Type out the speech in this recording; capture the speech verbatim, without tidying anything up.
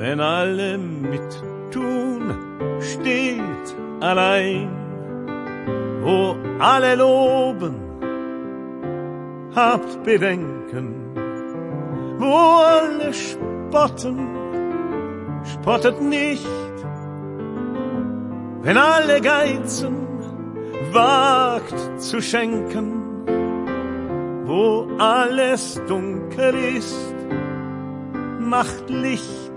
wenn alle mittun, steht allein. Wo alle loben, habt Bedenken. Wo alle spotten, spottet nicht. Wenn alle geizen, wagt zu schenken. Wo alles dunkel ist, macht Licht.